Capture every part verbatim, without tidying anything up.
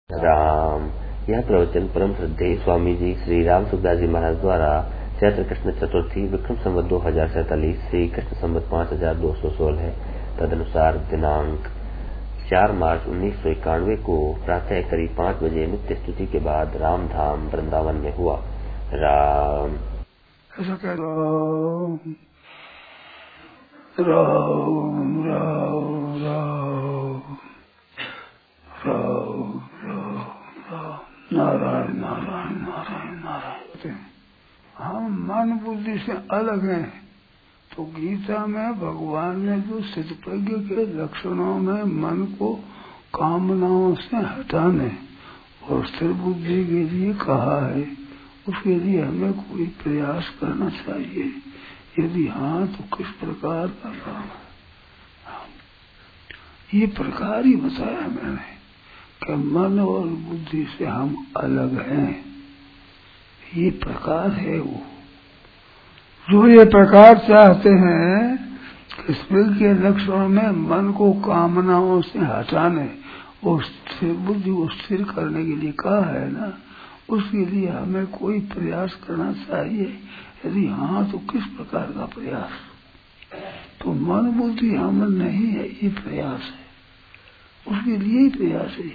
राम। यह प्रवचन परम श्रद्धेय स्वामी जी श्री राम सुखदास जी महाराज द्वारा चैत्र कृष्ण चतुर्थी विक्रम संवत दो हजार सैतालीस श्री कृष्ण संवत पाँच हजार दो सौ सोलह है। तदनुसार दिनांक चार मार्च उन्नीस सौ इक्यानवे को प्रातः करीब पाँच बजे नित्य स्तुति के बाद राम धाम वृंदावन में हुआ। राम ऐसा कह राम राम राम राम राम नारायण नारायण नारायण नारायण। हम मन बुद्धि से अलग हैं तो गीता में भगवान ने जो सिद्धप्रज्ञ के लक्षणों में मन को कामनाओं से हटाने और स्थिर बुद्धि के लिए कहा है, उसके लिए हमें कोई प्रयास करना चाहिए। यदि हाँ तो किस प्रकार का काम है, ये प्रकार ही बताया मैंने कि मन और बुद्धि से हम अलग हैं। ये प्रकार है वो जो ये प्रकार चाहते हैं कि स्मृति के लक्षणों में मन को कामनाओं से हटाने और स्थिर बुद्धि को स्थिर करने के लिए कहा है ना, उसके लिए हमें कोई प्रयास करना चाहिए। यदि हाँ तो किस प्रकार का प्रयास? तो मन बुद्धि हम नहीं है, ये प्रयास है, उसके लिए ही प्रयास है।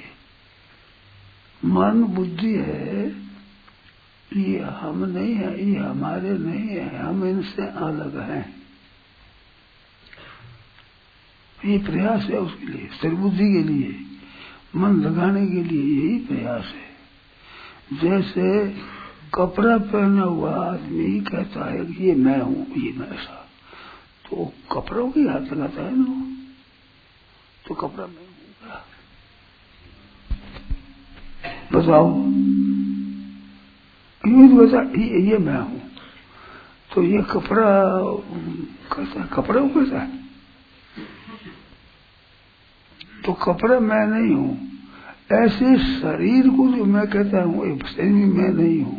मन बुद्धि है, ये हम नहीं है, ये हमारे नहीं है, हम इनसे अलग हैं। ये प्रयास है उसके लिए, स्थिर बुद्धि के लिए, मन लगाने के लिए यही प्रयास है। जैसे कपड़ा पहना हुआ आदमी कहता है कि ये मैं हूँ, ये मैं ऐसा, तो कपड़ों की हाथ लगाता है ना, तो कपड़ा मैं हूँ क्या? बताओ, ये बता ये, ये मैं हूँ, तो ये कपड़ा कैसा है? कपड़ा कैसा है? तो कपड़ा मैं नहीं हूँ। ऐसे शरीर को जो मैं कहता हूँ, ये शरीर मैं नहीं हूँ।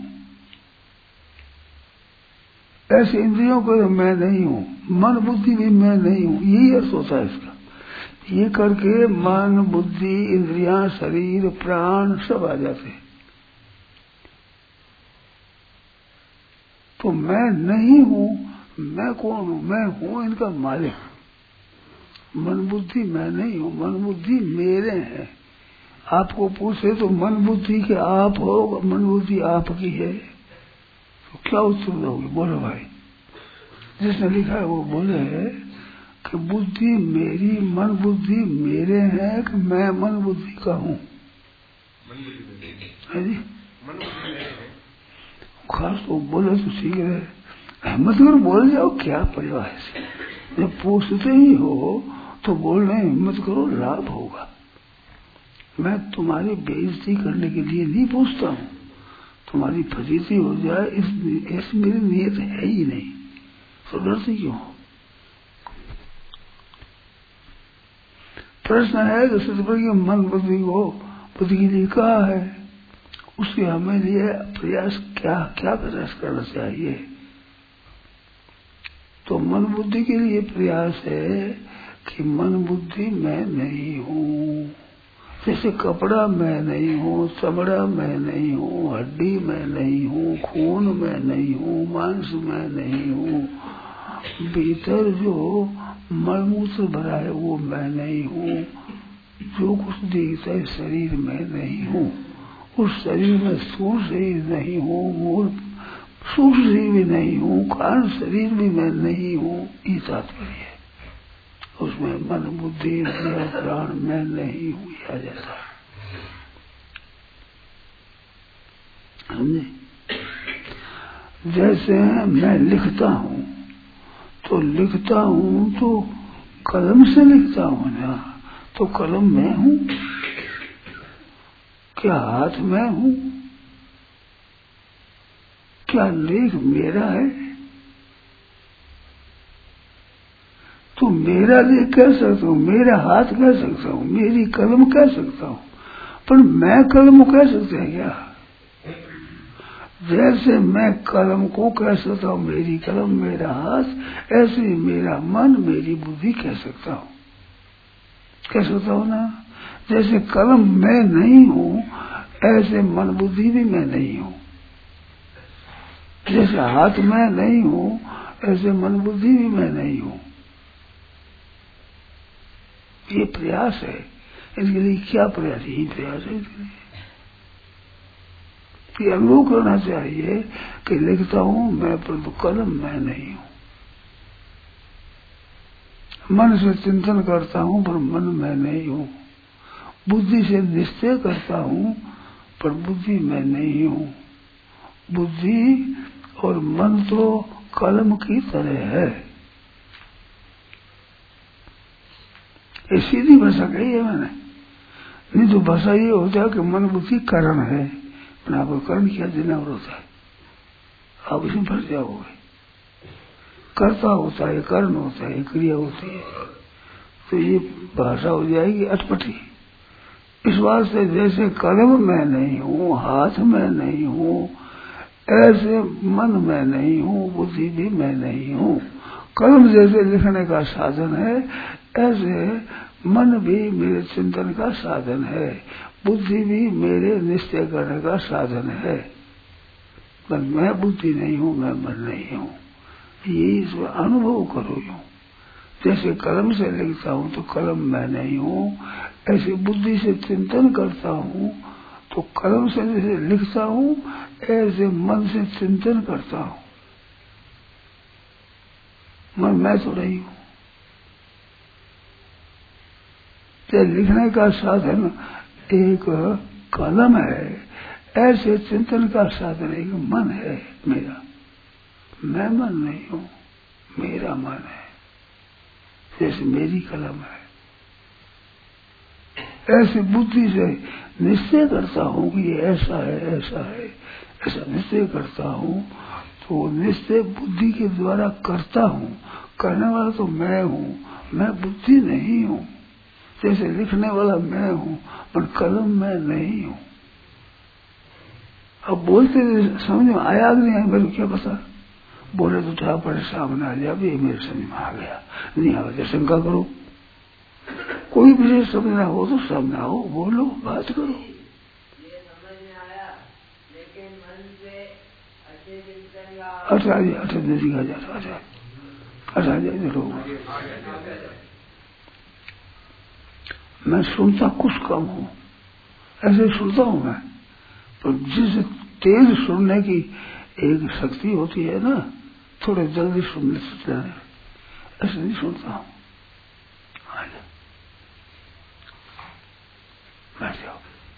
ऐसे इंद्रियों को तो मैं नहीं हूँ, मन बुद्धि भी मैं नहीं हूँ। यही अर्थ होता है इसका। ये करके मन बुद्धि इंद्रियां शरीर प्राण सब आ जाते हैं। तो मैं नहीं हूँ, मैं कौन हूँ? मैं हूँ इनका मालिक। मन बुद्धि मैं नहीं हूँ, मन बुद्धि मेरे हैं। आपको पूछे तो मन बुद्धि के आप हो, मन बुद्धि आपकी है, तो क्या उत्तर दोगे? बोलो भाई। जिसने लिखा है वो बोले है कि बुद्धि मेरी, मन बुद्धि मेरे हैं कि मैं मन बुद्धि का हूँ? है जी, खास तो बोले तो ठीक है, मत करो, बोल जाओ, क्या परिवार है। जब पूछते ही हो तो बोलने हिम्मत करो, लाभ होगा। मैं तुम्हारी बेइज्जती करने के लिए नहीं पूछता हूँ, तुम्हारी फजीती हो जाए इस ऐसी मेरी नीयत है ही नहीं, तो डरती क्यों? प्रश्न है कि सिद्धप्रज्ञ मन बुद्धि को बुद्धि के लिए कहा है, उसके हमें लिए प्रयास क्या क्या प्रयास करना चाहिए? तो मन बुद्धि के लिए प्रयास है कि मन बुद्धि मैं नहीं हूँ। जैसे कपड़ा मैं नहीं हूँ, चमड़ा मैं नहीं हूँ, हड्डी मैं नहीं हूँ, खून मैं नहीं हूँ, मांस मैं नहीं हूँ, भीतर जो मलमूत्र भरा है वो मैं नहीं हूँ, जो कुछ दिखता है शरीर में नहीं हूँ, उस शरीर में स्थूल शरीर नहीं हूँ, मूल सूक्ष्म शरीर भी नहीं हूँ, कारण शरीर भी मैं नहीं हूँ। ये तात्पर्य है। उसमें मन बुद्धि प्राण मैं नहीं हूँ आ जाता है, समझे? जैसे मैं लिखता हूँ तो लिखता हूँ तो कलम से लिखता हूँ ना, तो कलम मैं हूँ क्या? हाथ मैं हूँ क्या? लेख मेरा है तो मेरा लेख कह सकता हूँ, मेरा हाथ कह सकता हूँ, मेरी कलम कह सकता हूँ, पर मैं कलम कह सकते हैं क्या? जैसे मैं कलम को कह सकता हूँ मेरी कलम मेरा हाथ, ऐसे ही मेरा मन मेरी बुद्धि कह सकता हूँ, कह सकता हूँ ना। जैसे कलम मैं नहीं हूँ, ऐसे मन बुद्धि भी मैं नहीं हूँ। जैसे हाथ मैं नहीं हूँ ऐसे मन बुद्धि भी मैं नहीं हूँ। ये प्रयास है। इसके लिए क्या प्रयास? यही प्रयास है इसके लिए। ये अनुभव करना चाहिए कि लिखता हूँ मैं, परंतु कलम मैं नहीं हूँ। मन से चिंतन करता हूँ पर मन मैं नहीं हूँ। बुद्धि से निश्चय करता हूँ पर बुद्धि मैं नहीं हूँ। बुद्धि और मन तो कलम की तरह है। ये सीधी भाषा कही है मैंने। नहीं तो भाषा ये होता है कि मन बुद्धि कारण है, पर आपको कारण क्या देना होता है, आप इसमें फंस जाओगे। कर्ता होता है, कारण होता है, क्रिया होती है, तो ये भाषा हो जाएगी अटपटी। इस बात से जैसे कलम मैं नहीं हूँ, हाथ में नहीं हूँ, ऐसे मन में नहीं हूँ, बुद्धि भी मैं नहीं हूँ। कलम जैसे लिखने का साधन है, ऐसे मन भी मेरे चिंतन का साधन है, बुद्धि भी मेरे निश्चय करने का साधन है। पर मैं बुद्धि नहीं हूँ, मैं मन नहीं हूँ। यही इसमें अनुभव करो। यूं जैसे कलम से लिखता हूँ तो कलम मैं नहीं हूँ, ऐसे बुद्धि से चिंतन करता हूँ तो कलम से जैसे लिखता हूँ ऐसे मन से चिंतन करता हूँ। मन मैं तो नहीं हूँ। लिखने का साधन एक कलम है, ऐसे चिंतन का साधन एक मन है मेरा। मैं मन नहीं हूँ, मेरा मन है, जैसे मेरी कलम है। ऐसे बुद्धि से निश्चय करता हूँ कि ये ऐसा है, ऐसा है, ऐसा निश्चय करता हूँ, तो निश्चय बुद्धि के द्वारा करता हूँ। करने वाला तो मैं हूँ, मैं बुद्धि नहीं हूँ। जैसे लिखने वाला मैं हूँ पर कलम मैं नहीं हूँ। अब बोलते समझ में आया कि नहीं, मेरे क्या पता। बोले तो था पर सामने आ जाए, ये मेरे समझ में आ गया, नहीं आ गया शंका करो। कोई विषय समझना हो तो सामने आओ, बोलो, बात करो। ये समझ में आया, लेकिन मन से अच्छे चिंतन या अच्छा जी, अच्छा जी, अच्छा अच्छा अच्छा जी, लोग मैं सुनता कुछ कम हूँ, ऐसे सुनता हूँ मैं, तो जिस तेज सुनने की एक शक्ति होती है ना, थोड़े जल्दी सुनने से ऐसे नहीं सुनता हूँ। बैठ जाओ।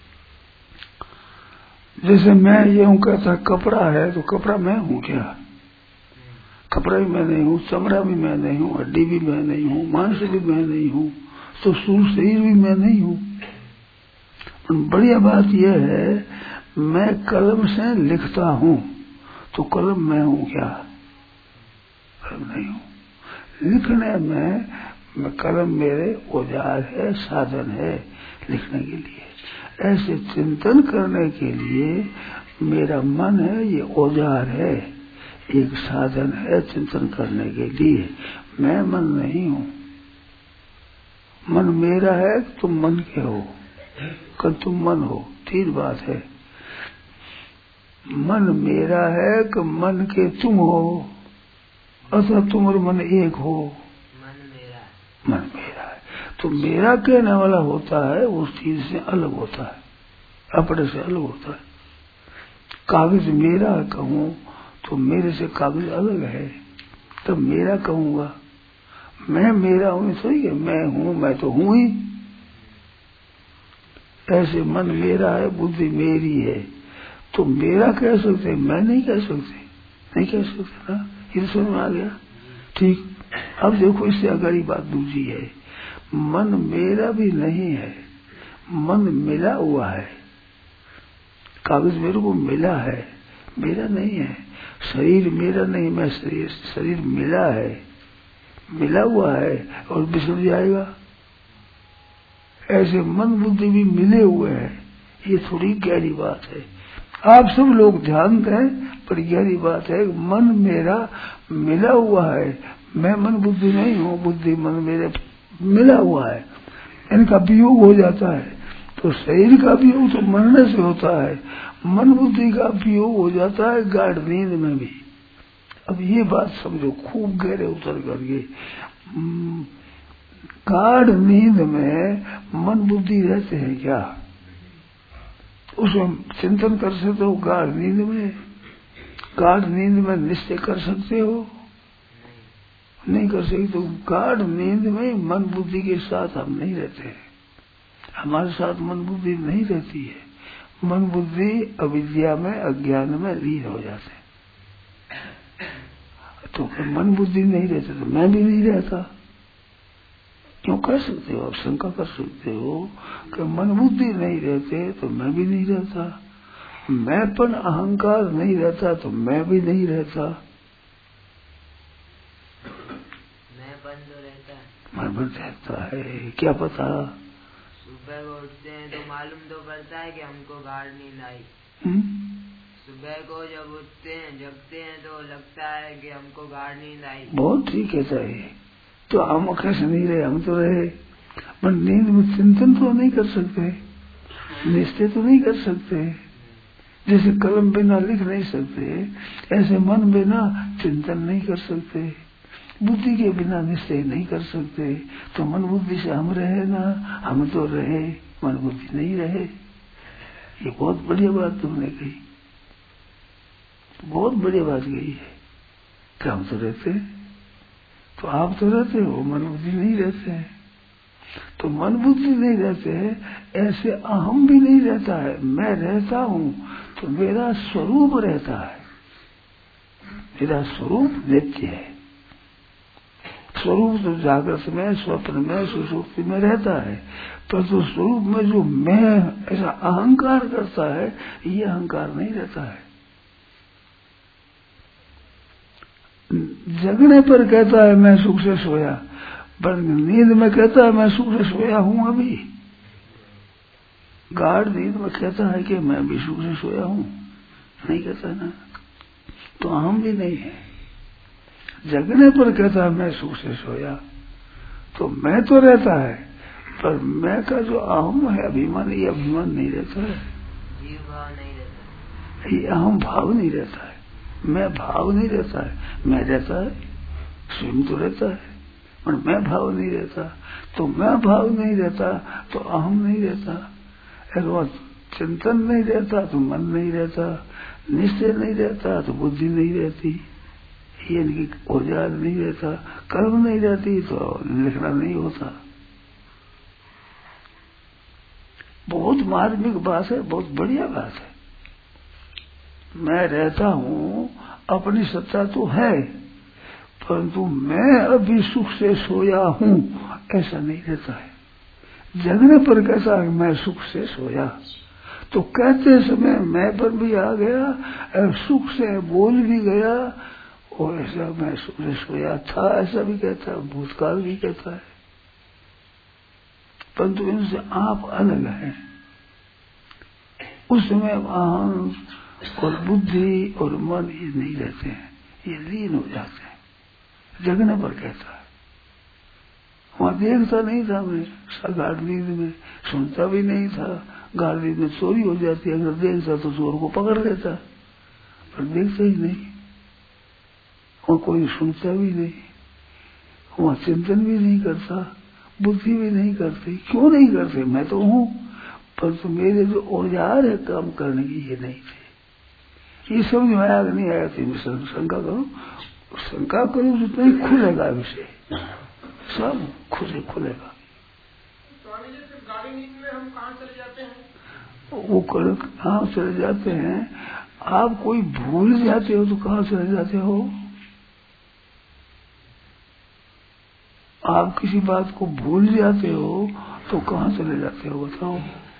जैसे मैं ये हूँ कहता कपड़ा है, तो कपड़ा मैं हूँ क्या? कपड़ा भी मैं नहीं हूँ, चमड़ा भी मैं नहीं हूँ, हड्डी भी मैं नहीं हूँ, मांस भी मैं नहीं हूँ, तो सूर्य शरीर भी मैं नहीं हूँ। बढ़िया बात यह है, मैं कलम से लिखता हूँ तो कलम मैं हूँ क्या? कलम नहीं हूँ। लिखने में मैं कलम मेरे औजार है, साधन है लिखने के लिए। ऐसे चिंतन करने के लिए मेरा मन है, ये औजार है, एक साधन है चिंतन करने के लिए। मैं मन नहीं हूँ। मन मेरा है, तुम मन के हो, कल तुम मन हो, तीन बात है। मन मेरा है कि मन के तुम हो, अथवा तुम और मन एक हो। मन मेरा मन मेरा है तो मेरा कहने वाला होता है उस चीज से अलग होता है, अपने से अलग होता है। कागज मेरा कहूँ तो मेरे से कागज अलग है, तब मेरा कहूंगा। मैं मेरा हूँ सही है, मैं हूँ, मैं तो हूँ ही। ऐसे मन मेरा है, बुद्धि मेरी है, तो मेरा कह सकते, मैं नहीं कह सकते, नहीं कह सकते ना। ये समझ में आ गया? ठीक। अब देखो इससे अगली बात दूसरी है, मन मेरा भी नहीं है, मन मिला हुआ है। कागज मेरे को मिला है, मेरा नहीं है। शरीर मेरा नहीं, मैं शरीर शरीर मिला है, मिला हुआ है और बिछड़ जाएगा। ऐसे मन बुद्धि भी मिले हुए हैं। ये थोड़ी गहरी बात है, आप सब लोग ध्यान दें, पर गहरी बात है। मन मेरा मिला हुआ है, मैं मन बुद्धि नहीं हूँ, बुद्धि मन मेरे मिला हुआ है। इनका वियोग हो जाता है, तो शरीर का वियोग तो मरने से होता है, मन बुद्धि का वियोग हो जाता है गाढ़ नींद में भी। अब ये बात समझो खूब गहरे उतर करके, गाढ़ नींद में मन बुद्धि रहते हैं क्या? उसमें चिंतन कर सकते हो? गाढ़ नींद में, गाढ़ नींद में निश्चय कर सकते हो? नहीं कर सकते। तो गाढ़ नींद में मन बुद्धि के साथ हम नहीं रहते, हमारे साथ मन बुद्धि नहीं रहती है। मन बुद्धि अविद्या में, अज्ञान में लीन हो जाते हैं। तो मन बुद्धि नहीं रहते तो मैं भी नहीं रहता। क्यों कह सकते हो? आप शंका कर सकते हो कि मन बुद्धि नहीं रहते तो मैं भी नहीं रहता, मैंपन अहंकार नहीं रहता तो मैं भी नहीं रहता। मैंपन तो रहता है, मैंपन रहता है, क्या पता? सुबह को उठते हैं तो मालूम तो पड़ता है कि हमको गाढ़ नींद आई। सुबह को जब उठते हैं, जगते हैं तो लगता है कि हमको गाढ़ नींद आई। बहुत ठीक है सही। तो हम कैसे नहीं रहे? हम तो रहे, पर नींद में चिंतन तो नहीं कर सकते, निश्चय तो नहीं कर सकते। जैसे कलम बिना लिख नहीं सकते, ऐसे मन बिना चिंतन नहीं कर सकते, बुद्धि के बिना निश्चय नहीं कर सकते। तो मन बुद्धि से हम रहे ना, हम तो रहे, मन बुद्धि नहीं रहे। ये बहुत बढ़िया बात तुमने कही, बहुत बढ़िया बात कही है कि हम तो रहते हैं। तो आप तो रहते हो, मन बुद्धि नहीं रहते हैं। तो मन बुद्धि नहीं रहते हैं, ऐसे अहम भी नहीं रहता है। मैं रहता हूँ तो मेरा स्वरूप रहता है, मेरा स्वरूप नित्य है। स्वरूप तो जागृत में, स्वप्न में, सुषुप्ति में रहता है, पर तो स्वरूप में जो मैं ऐसा अहंकार करता है, ये अहंकार नहीं रहता है। जगने पर कहता है मैं सुख से सोया, पर नींद में कहता है मैं सुख से सोया हूं अभी। गाढ़ नींद में कहता है कि मैं भी सुख से सोया हूं, नहीं कहता ना। तो हम भी नहीं है। जगने पर कहता है मैं सुख से सोया, तो मैं तो रहता है, पर मैं का जो अहम है, अभिमान, ये अभिमान नहीं रहता है, जीव भाव नहीं रहता, ये अहम भाव नहीं रहता है, मैं भाव नहीं रहता है। मैं रहता है, स्वयं तो रहता है, पर मैं भाव नहीं रहता। तो मैं भाव नहीं रहता तो अहम नहीं रहता, चिंतन नहीं रहता तो मन नहीं रहता, निश्चय नहीं रहता तो बुद्धि नहीं रहती, ये इनकी औजार नहीं रहता, कर्म नहीं रहती तो लिखना नहीं होता। बहुत मार्मिक बात है, बहुत बढ़िया बात है। मैं रहता हूँ, अपनी सत्ता तो है, परंतु मैं अभी सुख से सोया हूँ ऐसा नहीं रहता है। जगने पर कैसा है मैं सुख से सोया, तो कहते समय मैं पर भी आ गया, सुख से बोल भी गया, और ऐसा मैं सुख से सोया था ऐसा भी कहता है, भूतकाल भी कहता है। परंतु इनसे आप अलग हैं। उस समय अहम और बुद्धि और मन ये नहीं रहते हैं, ये लीन हो जाते हैं। जगने पर कहता है, वहां देखता नहीं था मैं, गाढ़ नींद में सुनता भी नहीं था। गाढ़ नींद में चोरी हो जाती, अगर देखता तो चोर को पकड़ लेता, पर देखता ही नहीं, वहां कोई सुनता भी नहीं, वहां चिंतन भी नहीं करता, बुद्धि भी नहीं करती। क्यों नहीं करते? मैं तो हूँ, पर तो मेरे जो औजार है काम करने की ये नहीं थे। ये समझ में आया नहीं आया थी, मैं शंका करूं, शंका करूं जितना ही खुलेगा विषय, सब खुले खुलेगा। स्वामी जी, फिर गाड़ी नींद में हम कहाँ चले जाते हैं? वो कर कहाँ चले जाते हैं? आप कोई भूल जाते हो तो कहाँ चले जाते हो? आप किसी बात को भूल जाते हो तो कहाँ चले जाते हो बताओ?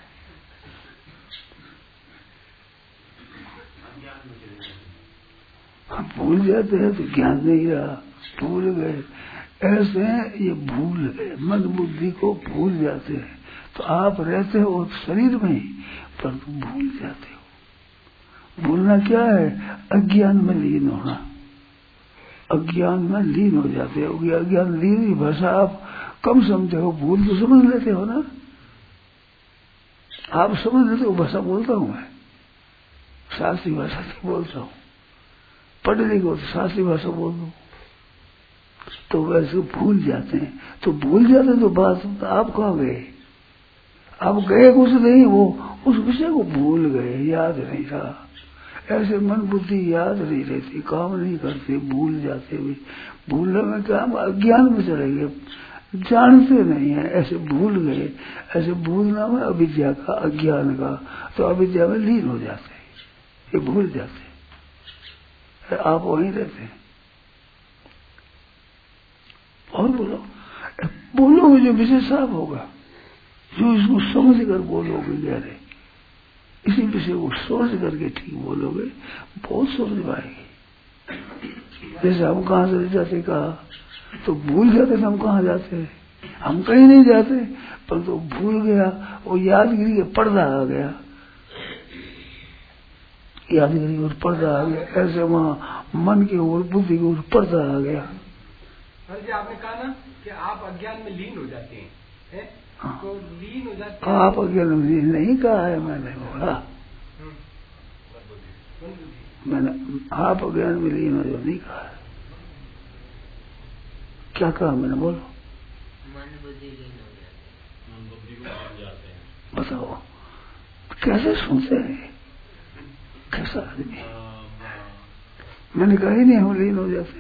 हम भूल जाते हैं तो ज्ञान नहीं रहा, भूल गए। ऐसे ये भूल गए, मन बुद्धि को भूल जाते हैं। तो आप रहते हो शरीर में ही, परंतु भूल जाते हो। भूलना क्या है? अज्ञान में लीन होना, अज्ञान में लीन हो जाते हो। अज्ञान लीन की भाषा आप कम समझते हो, भूल तो समझ लेते हो ना। आप समझ लेते हो भाषा बोलता हूँ मैं, शास्त्रीय भाषा से बोलता हूँ। पढ़ लिखे हो तो शास्त्रीय भाषा बोल दो तो वैसे भूल जाते हैं। तो भूल जाते हैं तो बात आप कहाँ गए? आप गए कुछ नहीं, वो उस विषय को भूल गए, याद नहीं रहा। ऐसे मन बुद्धि याद नहीं रहती, काम नहीं करते, भूल जाते भी। भूलने में क्या, हम अज्ञान में चले गए, जानते नहीं है, ऐसे भूल गए। ऐसे भूलना में अविद्या का, अज्ञान का, तो अविद्या में लीन हो जाते हैं, ये भूल जाते हैं। आप वहीं रहते हैं। और बोलो, बोलोगे जो विषय साफ होगा, जो इसको समझ कर बोलोगे गहरे, इसी विषय को सोच करके ठीक बोलोगे, बहुत समझ पाएगी। जैसे हम कहाँ से जाते कहा तो भूल जाते थे, हम कहाँ जाते, हम कहीं नहीं जाते, पर तो भूल गया, वो यादगिरी के पर्दा आ गया, यादगिरी और पर्दा आ गया। ऐसे वहाँ मन के और बुद्धि के और पर्दा आ गया। जी आपने कहा ना कि आप अज्ञान में लीन हो जाते हैं, है? हाँ। तो लीन हो जाते हैं। आप अज्ञान में लीन नहीं कहा है, मैंने बोला, मैंने आप अज्ञान में लीन हो जो नहीं कहा है। क्या कहा मैंने, बोलो। मन बुद्धि लीन हो जाते हैं, मन बुद्धि को भूल जाते हैं। बताओ कैसे सुनते हैं, कैसा आदमी है? मैंने कहा ही नहीं हम लीन हो जाते हैं।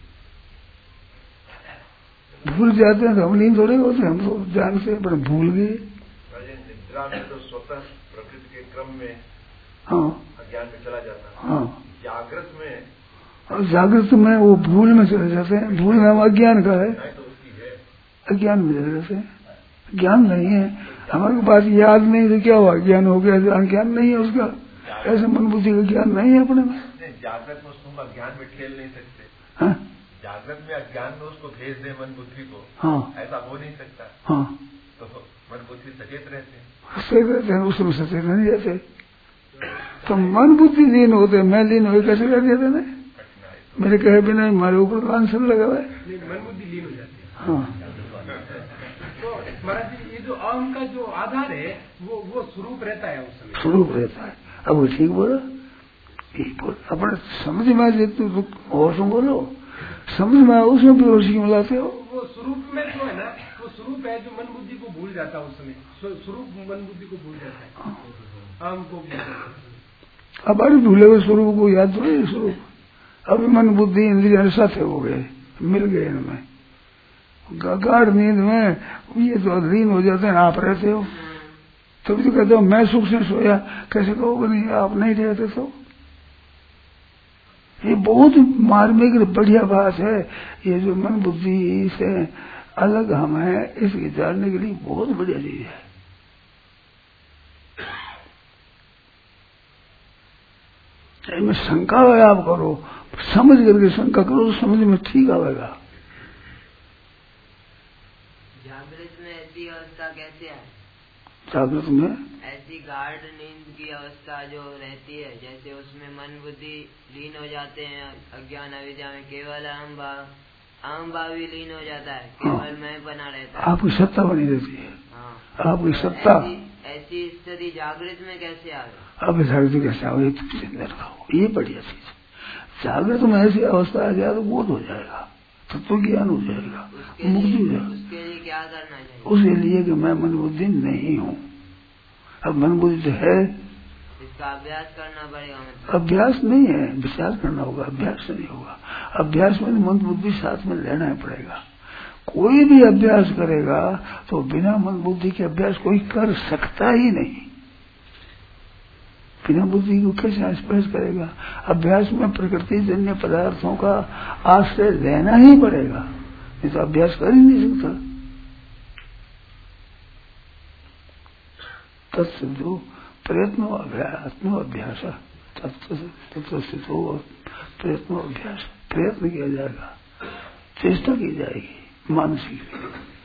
भूल जाते हैं तो हम लीन थोड़े होते, हम तो जानते हैं पर भूल गए। निद्रा में तो स्वतः प्रकृति के क्रम में हाँ अज्ञान में चला जाता है। हाँ, जागृत में, और जागृत में वो भूल में चले जाते हैं। भूल नाम अज्ञान का है, अज्ञान में चले जाते हैं। ज्ञान नहीं है हमारे पास, याद नहीं तो क्या हुआ, ज्ञान हो गया, ज्ञान नहीं है उसका। ऐसे मन बुद्धि का ज्ञान नहीं है अपने में। जागृत में उसको अज्ञान में ठेल नहीं सकते। हाँ? जागृत में अज्ञान में उसको भेज दे मन बुद्धि को, हाँ ऐसा हो नहीं सकता। हाँ, तो मन बुद्धि सचेत रहते हैं, सचेत रहते हैं, उसमें सचेत नहीं रहते। तो मन बुद्धि लीन होते, मैं लीन हो कैसे कर दिया था? मेरे कहे बिना हमारे ऊपर आंसर लगा हुआ है, मन बुद्धि लीन हो जाती है। हाँ। तो महाराज जी ये जो अहम का जो आधार है वो वो स्वरूप रहता है, उस समय स्वरूप रहता है। अब वो ठीक बोला, ठीक बोल, अपने समझ में जितने और सुन बोलो, समझ में उसमें भी होश क्यों लाते हो? वो स्वरूप में जो है ना, वो स्वरूप है जो मन बुद्धि को भूल जाता है। उस समय स्वरूप मन बुद्धि को भूल जाता है, अहम को भूल जाता है। अब अरे भूले हुए स्वरूप को याद तो नहीं, स्वरूप अभी मन बुद्धि इंद्रिय साथ हो गए, मिल गए इनमें। गाढ़ नींद में ये तो अधीन हो जाते हैं, आप रहते हो तब तो कहते हो मैं सुख से सोया, कैसे कहोगे नहीं आप नहीं रहते? तो ये बहुत मार्मिक बढ़िया बात है। ये जो मन बुद्धि से अलग हम है, इसके जानने के लिए बहुत बढ़िया चीज है। में शंका है, आप करो, समझ करके शंका करो तो समझ में ठीक आएगा। जागृत में ऐसी अवस्था कैसे है? जागृत में ऐसी गाढ़ नींद की अवस्था जो रहती है, जैसे उसमें मन बुद्धि लीन हो जाते हैं, अज्ञान अविद्या में केवल अहम भाव, अहम भाव भी लीन हो जाता है, केवल हाँ। मैं बना रहता है, आपकी सत्ता बनी रहती है। हाँ। आपकी सत्ता ऐसी स्थिति जागृत में कैसे आ गई? अब जागृत कैसे आओ, ये बढ़िया चीज। जागृत में ऐसी अवस्था आ जाए तो बोध हो जाएगा, तत्व ज्ञान हो जाएगा, मुक्ति हो जाएगा। उसके लिए क्या करना चाहिए? उसके लिए कि मैं मन बुद्धि नहीं हूँ। अब मन बुद्धि है, इसका अभ्यास करना पड़ेगा। मतलब अभ्यास नहीं है, विचार करना होगा, अभ्यास नहीं होगा। अभ्यास में मन बुद्धि साथ में लेना ही पड़ेगा। कोई भी अभ्यास करेगा तो बिना मन बुद्धि के अभ्यास कोई कर सकता ही नहीं। बिना बुद्धि को कैसे स्पर्श करेगा? अभ्यास में प्रकृति जन्य पदार्थों का आश्रय लेना ही पड़ेगा, नहीं तो अभ्यास कर ही नहीं सकता। तत्सिद्धो प्रयत्नो अभ्यात्नो अभ्यास, तत्व प्रयत्नो अभ्यास, प्रयत्न किया जाएगा, चेष्टा की जाएगी मानसिक।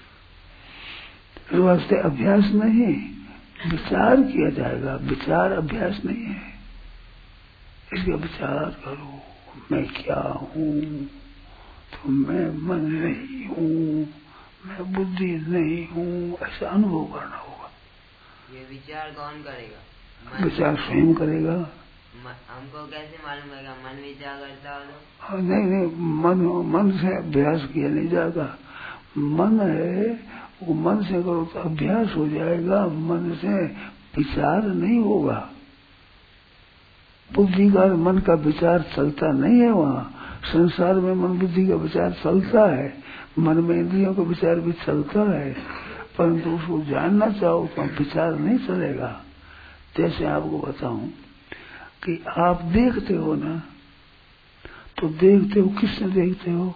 इस वास्ते अभ्यास नहीं, विचार किया जाएगा। विचार अभ्यास नहीं है। इसका विचार करो, मैं क्या हूँ, तो मैं मन नहीं हूँ, मैं बुद्धि नहीं हूँ, ऐसा अनुभव करना होगा। ये विचार कौन करेगा? विचार स्वयं करेगा। हमको कैसे मालूम है मन विचार करता हो? नहीं नहीं, मन मन से अभ्यास किया नहीं जाता। मन है वो मन से करो तो अभ्यास हो जाएगा, मन से विचार नहीं होगा। बुद्धि का मन का विचार चलता नहीं है। वहाँ संसार में मन बुद्धि का विचार चलता है, मन में इंद्रियों का विचार भी चलता है, परंतु उसको जानना चाहो तो विचार नहीं चलेगा। जैसे आपको बताऊं कि आप देखते हो ना, तो देखते हो किससे देखते हो?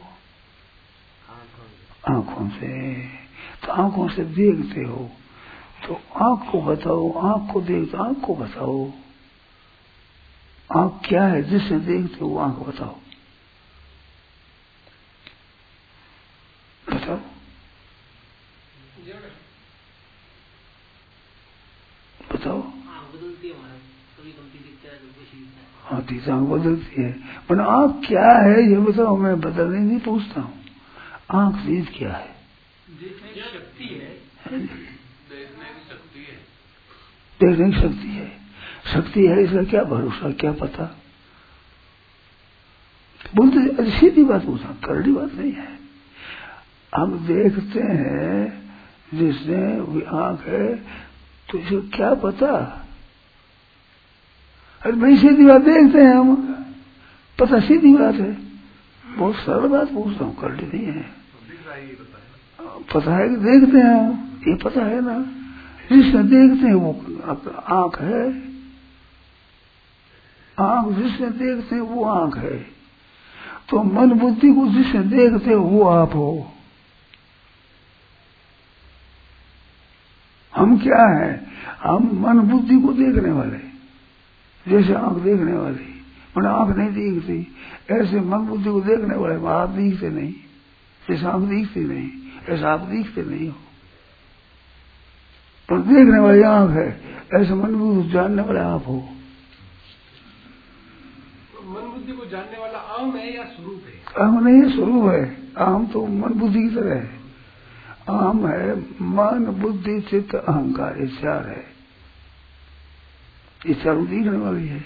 आंखों से। तो आंखों से देखते हो तो आंख को बताओ, आंख को देखते आंख को बताओ, आंख क्या है जिससे देखते हो? आंख बताओ, बताओ बताओ। हाँ तीसरा आंख बदलती है, पर आंख क्या है ये बताओ। मैं बदलने नहीं पूछता हूँ, आंख चीज क्या है? देखने की शक्ति है। देखने की शक्ति है। देखने की शक्ति है। शक्ति है इसका क्या भरोसा, क्या पता? बोलते सीधी बात पूछा, करड़ी बात नहीं है। हम देखते हैं जिसने आंख है तो इसको क्या पता? अरे भाई सीधी बात देखते हैं हम, पता सीधी बात है। बहुत सरल बात पूछता हूँ, करड़ी नहीं है। पता है कि देखते हैं, ये पता है ना। जिसने देखते हैं वो आंख है, आंख जिसने देखते हैं वो आंख है। तो मन बुद्धि को जिसने देखते हो वो आप हो। हम क्या है? हम मन बुद्धि को देखने वाले। जैसे आंख देखने वाली, मैंने आंख नहीं दिखती, ऐसे मन बुद्धि को देखने वाले आप दिखते नहीं। जैसे आंख दिखती नहीं ऐसा आप दिखते नहीं हो, पर देखने वाली आंख है, ऐसे मन बुद्धि जानने वाले आप हो। मन बुद्धि को जानने वाला अहम है या स्वरूप है? अहम नहीं है, स्वरूप है। अहम तो मन बुद्धि की तरह है। अहम है मन बुद्धि चित्त अहंकार, ये चार है। ये चारों दिखने वाली है।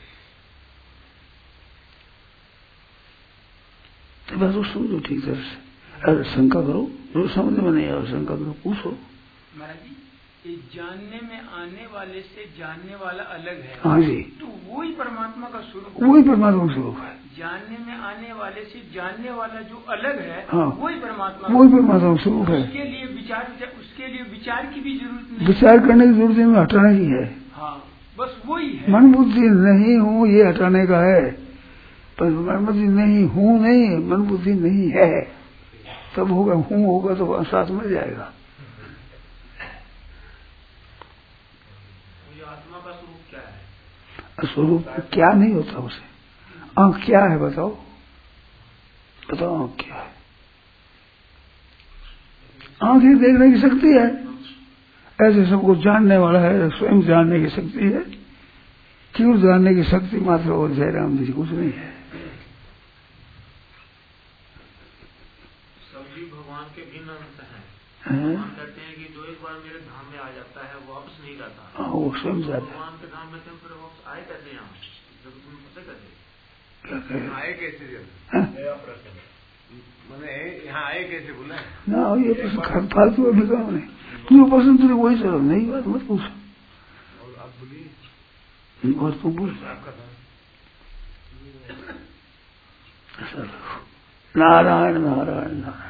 तो बस वो समझो ठीक तरह से। अरे शंका करो, जो समझ में नहीं आया शंका करो, पूछो। महाराज जी, ये जानने में आने वाले से जानने वाला अलग है। हाँ जी, तो वही परमात्मा का स्वरूप, वही परमात्मा का स्वरूप है। जानने में आने वाले से जानने वाला जो अलग है, हाँ, वही परमात्मा, वही परमात्मा का स्वरूप है। उसके लिए विचार, उसके लिए विचार की भी जरूरत नहीं, विचार करने की जरूरत नहीं, हटाने की है। हाँ, बस वही है। मन बुद्धि नहीं हूँ ये हटाने का है, पर मन बुद्धि नहीं हूँ नहीं, मन बुद्धि नहीं है, तब होगा। हूँ होगा तो साथ में जाएगा। आत्मा का स्वरूप क्या है? स्वरूप क्या नहीं होता उसे। आंख क्या है बताओ, बताओ आंख क्या है? आंख ही देखने की शक्ति है। ऐसे सबको जानने वाला है, स्वयं जानने की शक्ति है। क्यों जानने की शक्ति मात्र और जयराम जी कुछ नहीं है। सभी भगवान के भिन्न अंत हैं। भगवान कहते हैं कि जो एक बार मेरे धाम में आ जाता है वो वापस नहीं जाता। हाँ, वो स्वयं जाता है। भगवान के धाम में फिर वापस आए कैसे? यहाँ जब तुम पता कैसे आए कैसे? मैंने यहाँ आए कैसे बोला ना, ये प्रश्न फालतू अभी कहा नहीं। तुम्हें प्रश्न तुझे वही चलो, नई बात मत पूछो। आप बोलिए और तुम बोल। नारायण नारायण नारायण।